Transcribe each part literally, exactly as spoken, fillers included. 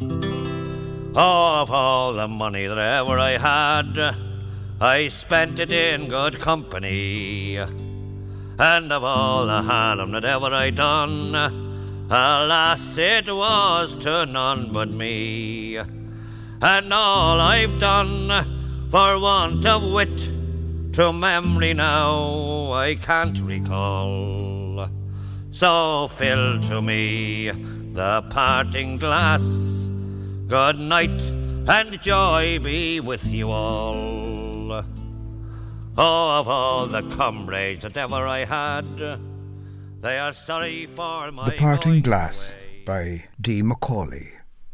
Oh, of all the money that ever I had, I spent it in good company. And of all the harm that ever I done, alas, it was to none but me. And all I've done, for want of wit, to memory now I can't recall. So fill to me the parting glass. Good night and joy be with you all. Oh, of all the comrades that ever I had, they are sorry for my The Parting going Glass away. by D. Macaulay.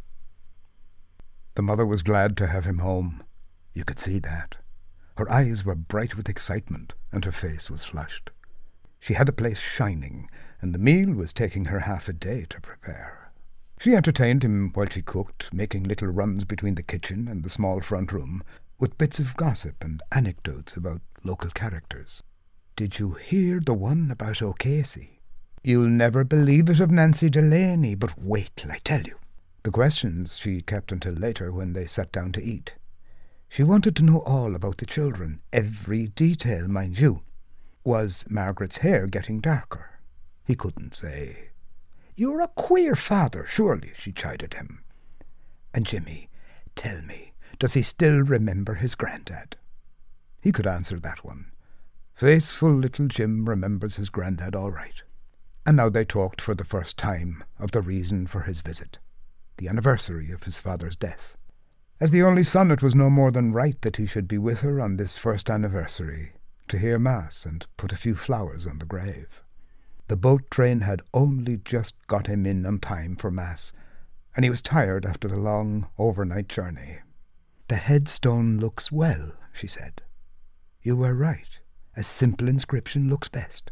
The mother was glad to have him home. You could see that. Her eyes were bright with excitement, and her face was flushed. She had the place shining, and the meal was taking her half a day to prepare. She entertained him while she cooked, making little runs between the kitchen and the small front room, with bits of gossip and anecdotes about local characters. Did you hear the one about O'Casey? You'll never believe it of Nancy Delaney, but wait till I tell you. The questions she kept until later when they sat down to eat. She wanted to know all about the children, every detail, mind you. Was Margaret's hair getting darker? He couldn't say. You're a queer father, surely, she chided him. And Jimmy, tell me, does he still remember his granddad? He could answer that one. Faithful little Jim remembers his granddad all right. And now they talked for the first time of the reason for his visit, the anniversary of his father's death. As the only son, it was no more than right that he should be with her on this first anniversary, to hear Mass and put a few flowers on the grave. The boat train had only just got him in on time for Mass, and he was tired after the long overnight journey. The headstone looks well, she said. You were right. A simple inscription looks best.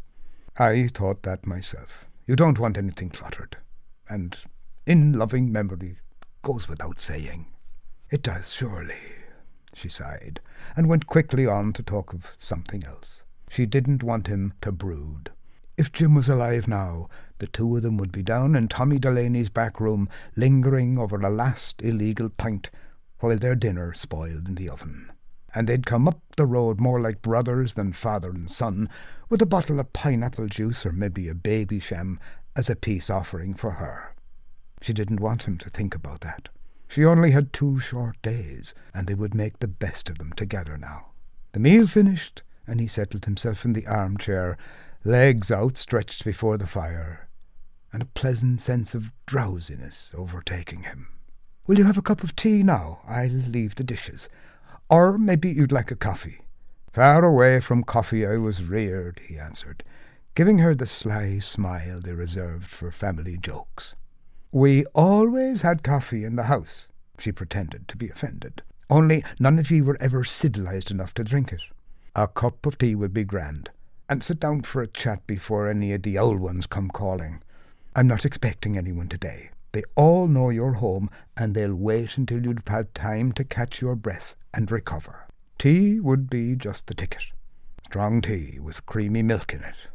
I thought that myself. You don't want anything cluttered. And in loving memory goes without saying. It does, surely, she sighed, and went quickly on to talk of something else. She didn't want him to brood. If Jim was alive now, the two of them would be down in Tommy Delaney's back room, lingering over a last illegal pint, while their dinner spoiled in the oven. And they'd come up the road more like brothers than father and son, with a bottle of pineapple juice or maybe a baby sham as a peace offering for her. She didn't want him to think about that. She only had two short days, and they would make the best of them together now. The meal finished, and he settled himself in the armchair, legs outstretched before the fire, and a pleasant sense of drowsiness overtaking him. Will you have a cup of tea now? I'll leave the dishes. Or maybe you'd like a coffee. Far away from coffee I was reared, he answered, giving her the sly smile they reserved for family jokes. We always had coffee in the house, she pretended to be offended. Only none of ye were ever civilized enough to drink it. A cup of tea would be grand, and sit down for a chat before any of the old ones come calling. I'm not expecting anyone today. They all know you're home, and they'll wait until you've had time to catch your breath and recover. Tea would be just the ticket. Strong tea with creamy milk in it.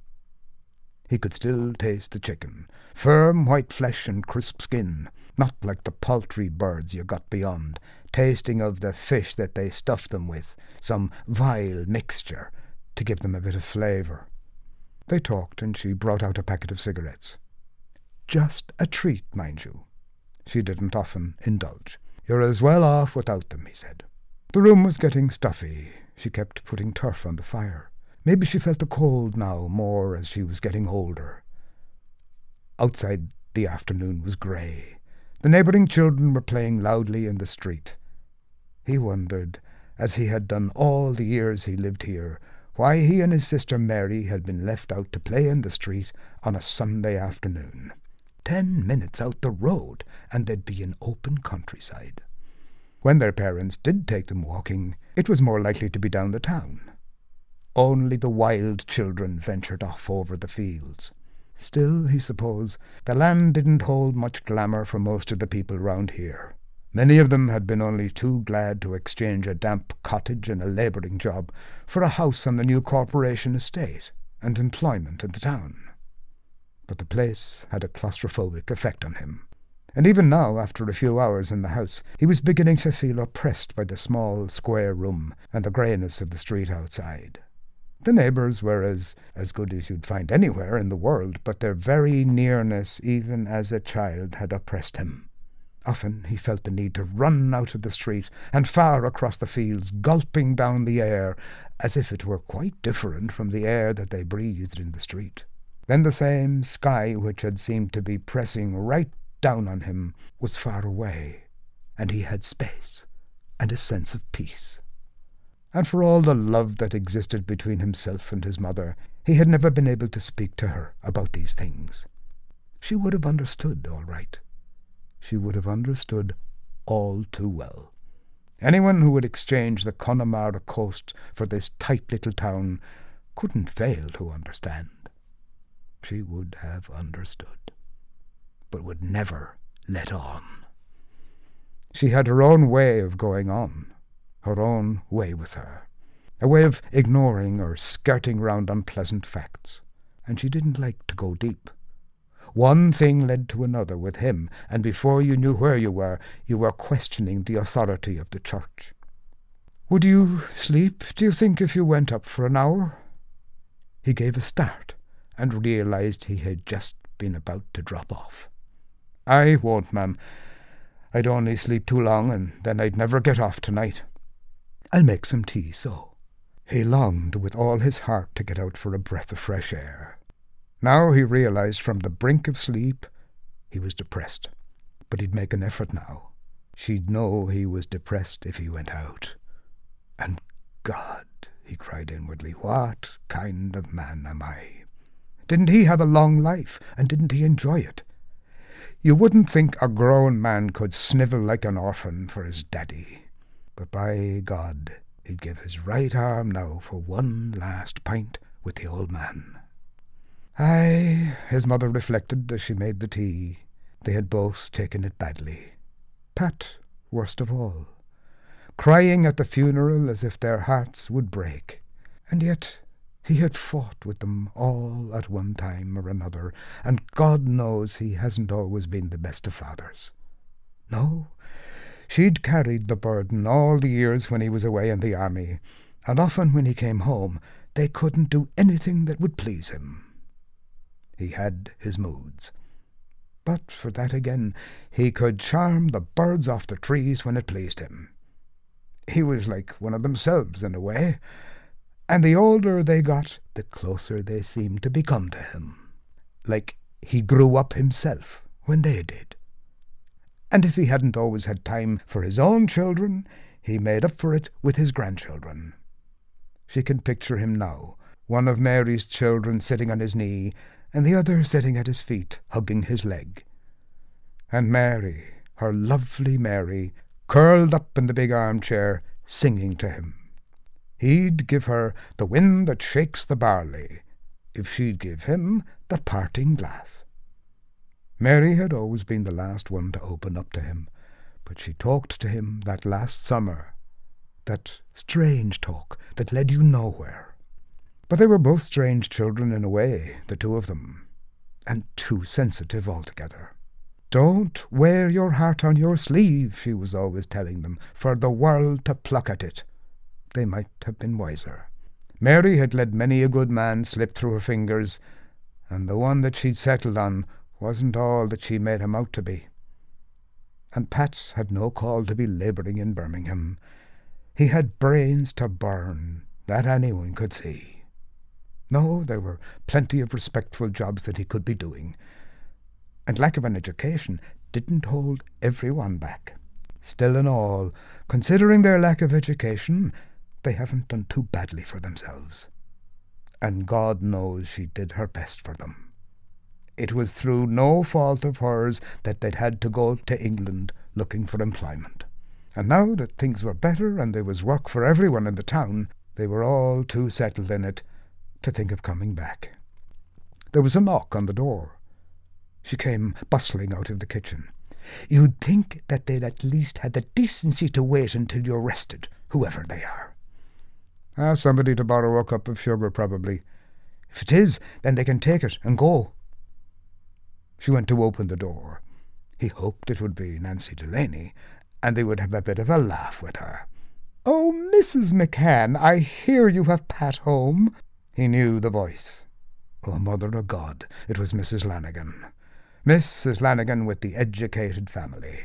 He could still taste the chicken, firm white flesh and crisp skin, not like the paltry birds you got beyond, tasting of the fish that they stuffed them with, some vile mixture, to give them a bit of flavour. They talked, and she brought out a packet of cigarettes. Just a treat, mind you. She didn't often indulge. You're as well off without them, he said. The room was getting stuffy. She kept putting turf on the fire. Maybe she felt the cold now more as she was getting older. Outside, the afternoon was grey. The neighbouring children were playing loudly in the street. He wondered, as he had done all the years he lived here, why he and his sister Mary had been left out to play in the street on a Sunday afternoon. Ten minutes out the road, and they'd be in open countryside. When their parents did take them walking, it was more likely to be down the town. Only the wild children ventured off over the fields. Still, he supposed, the land didn't hold much glamour for most of the people round here. Many of them had been only too glad to exchange a damp cottage and a labouring job for a house on the new corporation estate and employment in the town. But the place had a claustrophobic effect on him. And even now, after a few hours in the house, he was beginning to feel oppressed by the small, square room and the greyness of the street outside. The neighbours were as, as good as you'd find anywhere in the world, but their very nearness, even as a child, had oppressed him. Often he felt the need to run out of the street and far across the fields, gulping down the air, as if it were quite different from the air that they breathed in the street. Then the same sky which had seemed to be pressing right down on him was far away, and he had space and a sense of peace. And for all the love that existed between himself and his mother, he had never been able to speak to her about these things. She would have understood all right. She would have understood all too well. Anyone who would exchange the Connemara coast for this tight little town couldn't fail to understand. She would have understood, but would never let on. She had her own way of going on, her own way with her, a way of ignoring or skirting round unpleasant facts, and she didn't like to go deep. One thing led to another with him, and before you knew where you were, you were questioning the authority of the church. "Would you sleep, do you think, if you went up for an hour?" He gave a start and realized he had just been about to drop off. "I won't, ma'am. I'd only sleep too long, and then I'd never get off tonight." "I'll make some tea, so." He longed with all his heart to get out for a breath of fresh air. Now he realized from the brink of sleep he was depressed, but he'd make an effort now. She'd know he was depressed if he went out. And God, he cried inwardly, what kind of man am I? Didn't he have a long life, and didn't he enjoy it? You wouldn't think a grown man could snivel like an orphan for his daddy. But by God, he'd give his right arm now for one last pint with the old man. Aye, his mother reflected as she made the tea. They had both taken it badly. Pat, worst of all, crying at the funeral as if their hearts would break. And yet he had fought with them all at one time or another, and God knows he hasn't always been the best of fathers. No, she'd carried the burden all the years when he was away in the army, and often when he came home, they couldn't do anything that would please him. He had his moods. But for that again, he could charm the birds off the trees when it pleased him. He was like one of themselves in a way, and the older they got, the closer they seemed to become to him. Like he grew up himself when they did. And if he hadn't always had time for his own children, he made up for it with his grandchildren. She can picture him now, one of Mary's children sitting on his knee, and the other sitting at his feet, hugging his leg. And Mary, her lovely Mary, curled up in the big armchair, singing to him. He'd give her the wind that shakes the barley, if she'd give him the parting glass. Mary had always been the last one to open up to him, but she talked to him that last summer, that strange talk that led you nowhere. But they were both strange children in a way, the two of them, and too sensitive altogether. Don't wear your heart on your sleeve, she was always telling them, for the world to pluck at it. They might have been wiser. Mary had let many a good man slip through her fingers, and the one that she'd settled on wasn't all that she made him out to be. And Pat had no call to be labouring in Birmingham. He had brains to burn, that anyone could see. No, there were plenty of respectful jobs that he could be doing, and lack of an education didn't hold everyone back. Still in all, considering their lack of education, they haven't done too badly for themselves. And God knows she did her best for them. It was through no fault of hers that they'd had to go to England looking for employment. And now that things were better and there was work for everyone in the town, they were all too settled in it to think of coming back. There was a knock on the door. She came bustling out of the kitchen. You'd think that they'd at least had the decency to wait until you're rested, whoever they are. Ah, somebody to borrow a cup of sugar, probably. If it is, then they can take it and go. She went to open the door. He hoped it would be Nancy Delaney, and they would have a bit of a laugh with her. "Oh, Missus McCann, I hear you have Pat home." He knew the voice. Oh, Mother of God, it was Missus Lanigan. Missus Lanigan with the educated family.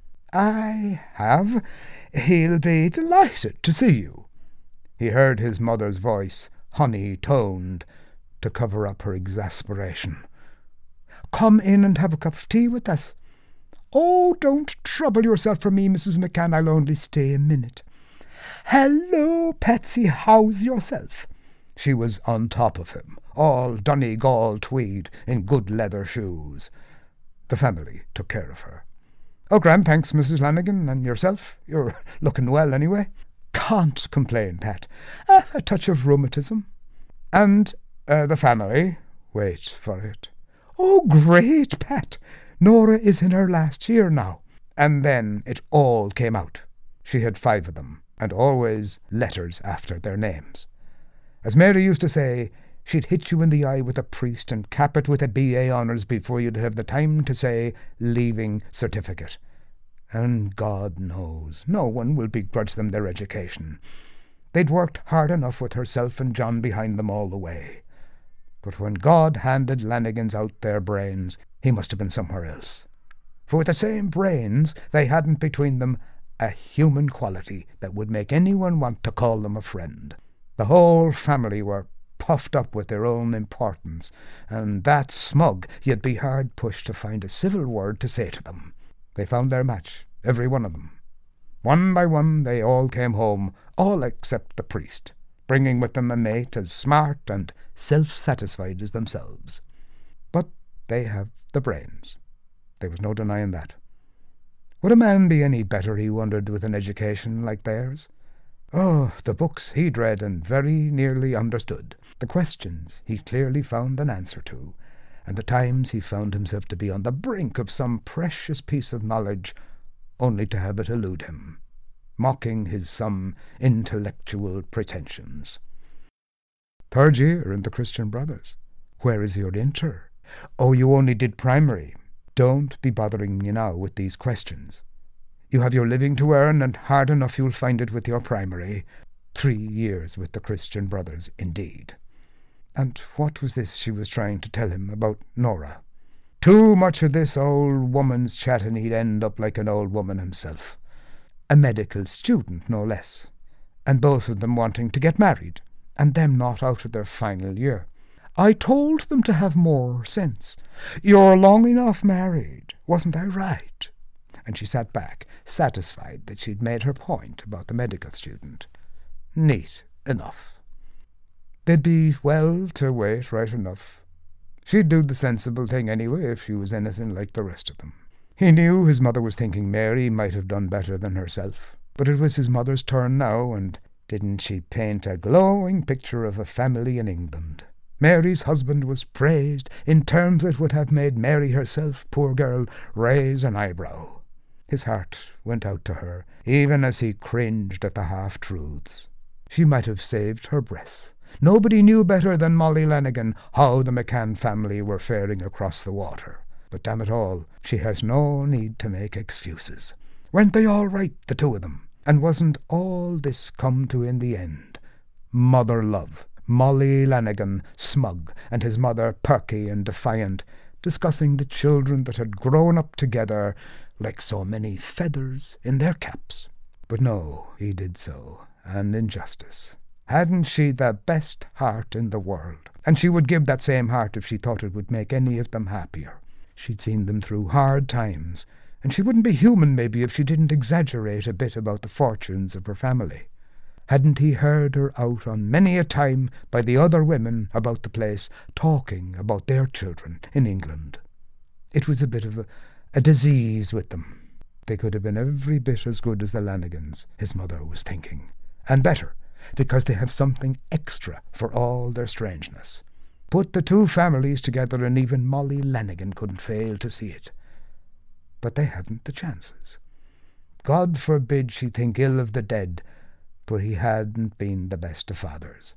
"I have. He'll be delighted to see you." He heard his mother's voice, honey-toned, to cover up her exasperation. "Come in and have a cup of tea with us." "Oh, don't trouble yourself for me, Missus McCann. I'll only stay a minute." "Hello, Patsy, how's yourself?" She was on top of him, all Donegal tweed in good leather shoes. The family took care of her. "Oh, grand, thanks, Missus Lanigan, and yourself? You're looking well, anyway." "Can't complain, Pat. Uh, a touch of rheumatism." "And uh, the family?" "Wait for it." "Oh, great, Pat. Nora is in her last year now." And then it all came out. She had five of them, and always letters after their names. As Mary used to say, she'd hit you in the eye with a priest and cap it with a B A honours before you'd have the time to say leaving certificate. And God knows, no one will begrudge them their education. They'd worked hard enough with herself and John behind them all the way. But when God handed Lanigans out their brains, he must have been somewhere else. For with the same brains, they hadn't between them a human quality that would make anyone want to call them a friend. The whole family were puffed up with their own importance, and that smug you'd be hard pushed to find a civil word to say to them. They found their match, every one of them. One by one they all came home, all except the priest, bringing with them a mate as smart and self-satisfied as themselves. But they have the brains. There was no denying that. Would a man be any better, he wondered, with an education like theirs? Oh, the books he'd read and very nearly understood, the questions he clearly found an answer to, and the times he found himself to be on the brink of some precious piece of knowledge, only to have it elude him, mocking his some intellectual pretensions. "Third year in the Christian Brothers. Where is your inter? Oh, you only did primary. Don't be bothering me now with these questions. You have your living to earn, and hard enough you'll find it with your primary. Three years with the Christian Brothers, indeed." And what was this she was trying to tell him about Nora? Too much of this old woman's chat, and he'd end up like an old woman himself. A medical student, no less, and both of them wanting to get married, and them not out of their final year. "I told them to have more sense. You're long enough married, wasn't I right?" And she sat back, satisfied that she'd made her point about the medical student. Neat enough. They'd be well to wait right enough. She'd do the sensible thing anyway if she was anything like the rest of them. He knew his mother was thinking Mary might have done better than herself, but it was his mother's turn now, and didn't she paint a glowing picture of a family in England? Mary's husband was praised in terms that would have made Mary herself, poor girl, raise an eyebrow. His heart went out to her, even as he cringed at the half-truths. She might have saved her breath. Nobody knew better than Molly Lanigan how the McCann family were faring across the water. But damn it all, she has no need to make excuses. Weren't they all right, the two of them? And wasn't all this come to in the end? Mother love, Molly Lanigan, smug, and his mother perky and defiant, discussing the children that had grown up together like so many feathers in their caps. But no, he did so, and in justice. Hadn't she the best heart in the world? And she would give that same heart if she thought it would make any of them happier. She'd seen them through hard times, and she wouldn't be human maybe if she didn't exaggerate a bit about the fortunes of her family. Hadn't he heard her out on many a time by the other women about the place, talking about their children in England? It was a bit of a, a disease with them. They could have been every bit as good as the Lanigans, his mother was thinking, and better, because they have something extra for all their strangeness. Put the two families together and even Molly Lanigan couldn't fail to see it. But they hadn't the chances. God forbid she think ill of the dead, but he hadn't been the best of fathers.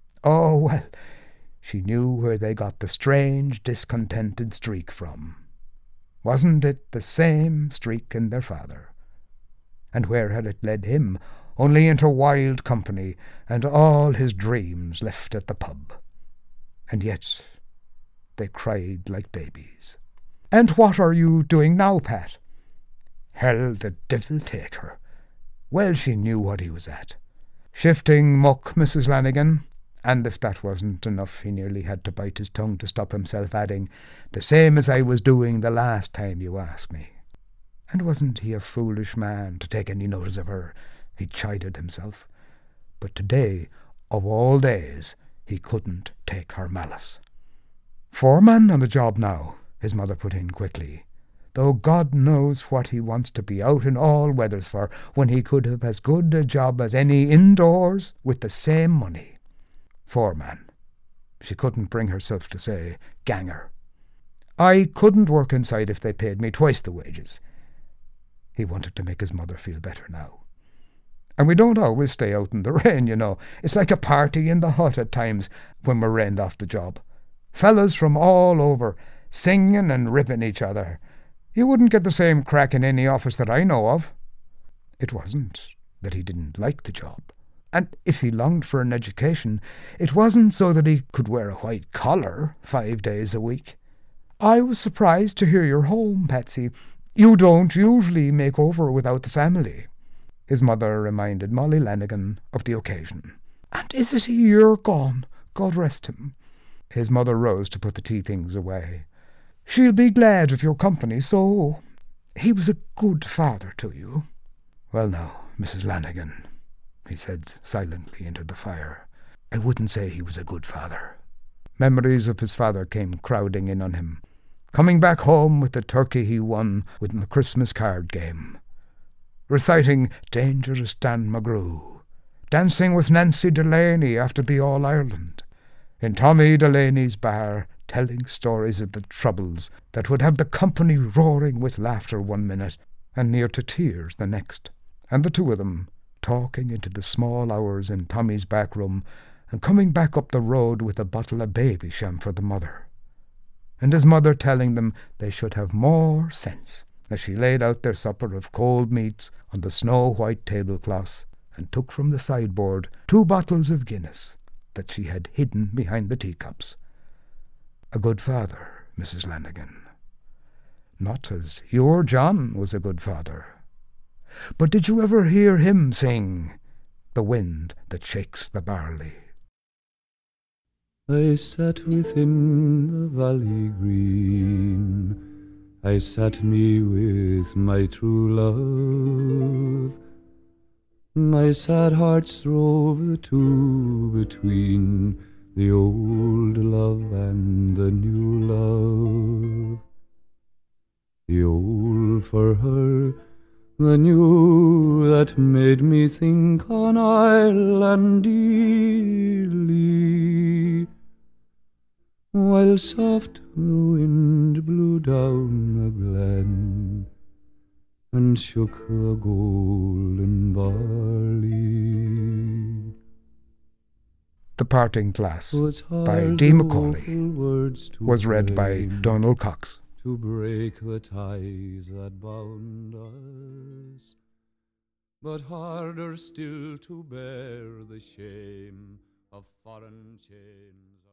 Oh, well, she knew where they got the strange, discontented streak from. Wasn't it the same streak in their father? And where had it led him? Only into wild company, and all his dreams left at the pub. And yet they cried like babies. "And what are you doing now, Pat?" Hell, the devil take her. Well, she knew what he was at. Shifting muck, Missus Lanigan. And if that wasn't enough, he nearly had to bite his tongue to stop himself, adding, "The same as I was doing the last time you asked me." And wasn't he a foolish man to take any notice of her? He chided himself. But today, of all days, he couldn't take her malice. "Foreman on the job now," his mother put in quickly, "though God knows what he wants to be out in all weathers for, when he could have as good a job as any indoors with the same money." Foreman. She couldn't bring herself to say ganger. "I couldn't work inside if they paid me twice the wages." He wanted to make his mother feel better now. "And we don't always stay out in the rain, you know. It's like a party in the hut at times when we're rained off the job. Fellas from all over, singing and ripping each other. You wouldn't get the same crack in any office that I know of." It wasn't that he didn't like the job. And if he longed for an education, it wasn't so that he could wear a white collar five days a week. "I was surprised to hear you're home, Patsy. You don't usually make over without the family." His mother reminded Molly Lanigan of the occasion. "And is it a year gone? God rest him." His mother rose to put the tea things away. "She'll be glad of your company, so he was a good father to you." "Well now, Missus Lanigan," he said silently into the fire, "I wouldn't say he was a good father." Memories of his father came crowding in on him, coming back home with the turkey he won with the Christmas card game, reciting Dangerous Dan McGrew, dancing with Nancy Delaney after the All-Ireland, in Tommy Delaney's bar, telling stories of the troubles that would have the company roaring with laughter one minute and near to tears the next, and the two of them talking into the small hours in Tommy's back room and coming back up the road with a bottle of Babycham for the mother, and his mother telling them they should have more sense as she laid out their supper of cold meats on the snow-white tablecloth and took from the sideboard two bottles of Guinness that she had hidden behind the teacups. A good father, Missus Lanigan. Not as your John was a good father. But did you ever hear him sing, "The wind that shakes the barley"? I sat within the valley green, I sat me with my true love. My sad heart strove the two between the old love and the new love. The old for her, the new that made me think on Ireland dearly, while soft the wind blew down the glen and shook the golden barley. The Parting Glass by D. Macaulay was read by Donald Cox. To break the ties that bound us, but harder still to bear the shame of foreign chains.